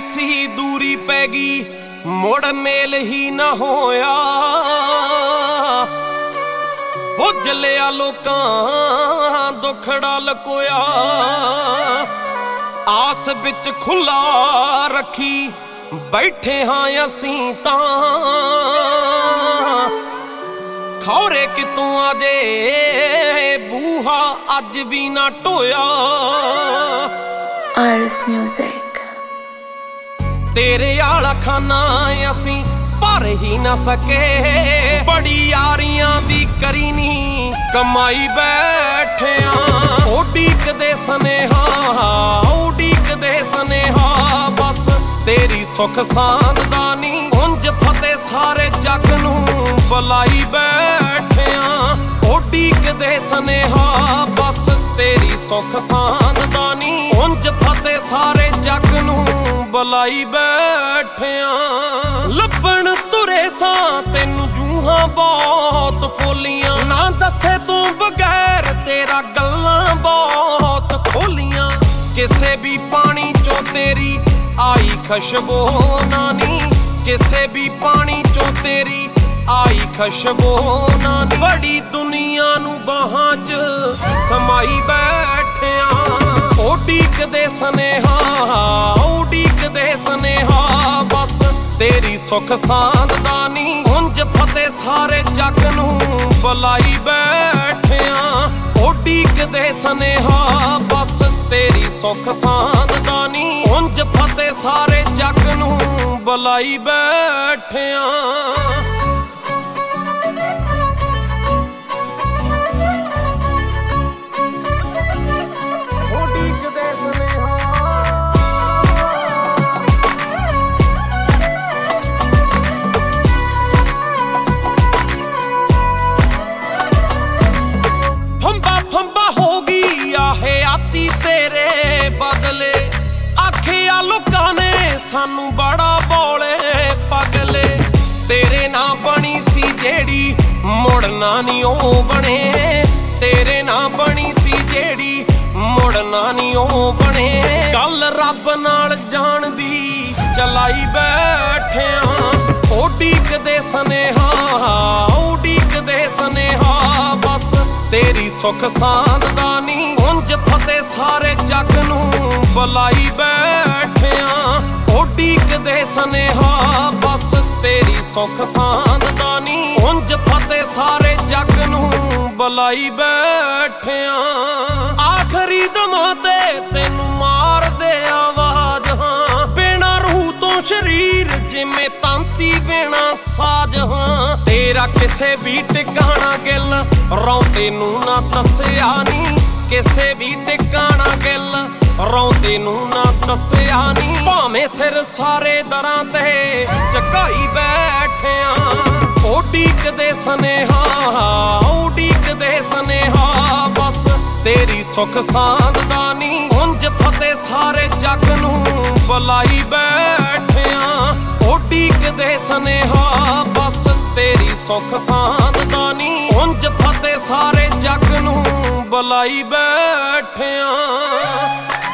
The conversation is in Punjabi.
ਐਸੀ ਦੂਰੀ ਪੈ ਗਈ ਮੁੜ ਮੇਲ ਹੀ ਨਾ ਹੋਇਆ। ਪੁੱਜ ਲਿਆ ਲੋਕਾਂ ਦੁਖੜਾ ਲਕੋਇਆ। ਆਸ ਵਿੱਚ ਖੁੱਲਾ ਰੱਖੀ ਬੈਠੇ ਹਾਂ ਅਸੀਂ ਤਾਂ। ਖੌਰੇ ਕਿਤੋਂ ਆਜੇ ਬੂਹਾ ਅੱਜ ਵੀ ਨਾ ਢੋਇਆ। ਆਰਸ ਮਿਊਜ਼ਿਕ ਤੇਰੇ ਆਲਾ ਖਾਨਾ ਅਸੀਂ ਭਰ ਹੀ ਨਾ ਸਕੇ। ਬੜੀ ਯਾਰੀਆਂ ਦੀ ਕਰੀ ਨੀ ਕਮਾਈ ਬੈਠਿਆਂ। ਉਡੀਕਦੇ ਸਨੇਹਾ ਉਡੀਕਦੇ ਸਨੇਹਾ ਬਸ ਤੇਰੀ ਸੁੱਖ ਸਾਂਦ ਦਾ ਨੀ। ਉਂਝ ਫਤਿਹ ਸਾਰੇ ਜੱਗ ਨੂੰ ਬੁਲਾਈ ਬੈਠਿਆਂ। ਉਡੀਕਦੇ ਸਨੇਹਾ ਬਸ ਤੇਰੀ ਸੁੱਖ ਸਾਂਦ ਦਾ ਨੀ। ਉਂਝ ਫਤਿਹ ਸਾਰੇ ਜੱਗ ਨੂੰ ਬੁਲਾਈ ਬੈਠਿਆਂ। ਲੱਭਣ ਤੁਰੇ ਸਾਂ ਤੈਨੂੰ ਜੂਹਾਂ ਬਹੁਤ ਫੋਲੀਆਂ। ਨਾ ਦੱਸੇ ਤੂੰ ਬਗੈਰ ਤੇਰਾ ਗੱਲਾਂ ਬਹੁਤ ਖੋਲੀਆਂ। ਕਿਸੇ ਵੀ ਪਾਣੀ ਚੋਂ ਤੇਰੀ ਆਈ ਖੁਸ਼ਬੂ ਨਾ ਨੀ। ਕਿਸੇ ਵੀ ਪਾਣੀ ਚੋਂ ਤੇਰੀ ਆਈ ਖੁਸ਼ਬੂ ਨਾ ਨੀ। ਬੜੀ ਦੁਨੀਆ ਨੂੰ ਬਾਹਾਂ 'ਚ ਸਮਾਈ ਬੈਠਿਆਂ। ਉਡੀਕਦੇ ਸਨੇਹਾ ਉਡੀਕਦੇ ਸਨੇਹਾ ਬਸ ਤੇਰੀ ਸੁੱਖ ਸਾਂਦ ਦਾ ਨੀ। ਉਂਝ ਫਤਿਹ ਸਾਰੇ ਜੱਗ ਨੂੰ ਬੁਲਾਈ ਬੈਠਿਆਂ। ਉਡੀਕਦੇ ਸਨੇਹਾ ਬਸ ਤੇਰੀ ਸੁੱਖ ਸਾਂਦ ਦਾ ਨੀ। ਉਂਝ ਫਤਿਹ ਸਾਰੇ ਜੱਗ ਨੂੰ ਬੁਲਾਈ ਬੈਠਿਆਂ। ਤੇਰੇ ਬਦਲੇ ਆਖਿਆ ਲੋਕਾਂ ਨੇ ਸਾਨੂੰ ਬੜਾ ਬੋਲੇ ਪਗਲੇ। ਤੇਰੇ ਨਾਲ ਬਣੀ ਸੀ ਜਿਹੜੀ ਮੁੜਨਾ ਨੀ ਉਹ ਬਣੇ। ਤੇਰੇ ਨਾਲ ਬਣੀ ਸੀ ਜਿਹੜੀ ਮੁੜਨਾ ਨੀ ਉਹ ਬਣੇ। ਗੱਲ ਰੱਬ ਨਾਲ ਜਾਣ ਦੀ ਚਲਾਈ ਬੈਠਿਆਂ। ਉਡੀਕਦੇ ਸਨੇਹਾ ਉਡੀਕਦੇ ਸਨੇਹਾ ਬਸ ਤੇਰੀ ਸੁੱਖ ਸਾਂਦ ਦਾ ਨੀ। ਉਂਝ ਫਤਿਹ ਸਾਰੇ ਜੱਗ ਨੂੰ ਬੁਲਾਈ ਬੈਠਿਆਂ। ਉਡੀਕਦੇ ਸਨੇਹਾ ਬਸ ਤੇਰੀ ਸੁੱਖ ਸਾਂਦ ਦਾ ਨੀ। ਉਂਝ ਫਤਿਹ ਸਾਰੇ ਜੱਗ ਨੂੰ ਬੁਲਾਈ ਬੈਠਿਆਂ। ਆਖਰੀ ਦਮਾਂ ਤੇ ਤੈਨੂੰ ਮਾਰਦੇ ਆਵਾਜ਼ ਹਾਂ। ਬਿਨਾਂ ਰੂਹ ਤੋਂ ਸਰੀਰ ਜਿਵੇਂ ਤਾਂਤੀ ਬਿਨਾਂ ਸਾਜ ਹਾਂ। ਤੇਰਾ ਕਿਸੇ ਵੀ ਟਿਕਾਣਾ ਗਿੱਲ ਰੌਂ ਤੈਨੂੰ ਨਾ ਦੱਸਿਆ ਨੀ। ਕਿਸੇ ਵੀ ਟਿਕਾਣਾ ਗਿੱਲ ਰੌਂ ਤੈਨੂੰ ਨਾ ਦੱਸਿਆ ਨੀ। ਭਾਵੇਂ ਸਿਰ ਸਾਰੇ ਦਰਾਂ ਤੇ ਝੁਕਾਈ ਬੈਠਿਆਂ। ਉਡੀਕਦੇ ਸਨੇਹਾ ਉਡੀਕਦੇ ਸਨੇਹਾ ਬਸ ਤੇਰੀ ਸੁੱਖ ਸਾਂਦ ਦਾ ਨੀ। ਉਂਝ ਫਤਿਹ ਸਾਰੇ ਜੱਗ ਨੂੰ ਬੁਲਾਈ ਬੈਠਿਆਂ। ਉਡੀਕਦੇ ਸਨੇਹਾ ਬਸ ਤੇਰੀ ਸੁੱਖ ਸਾਂਦ ਦਾ ਨੀ। ਉਂਝ ਫਤਿਹ ਸਾਰੇ ਜੱਗ ਨੂੰ ਬੁਲਾਈ ਬੈਠਿਆਂ।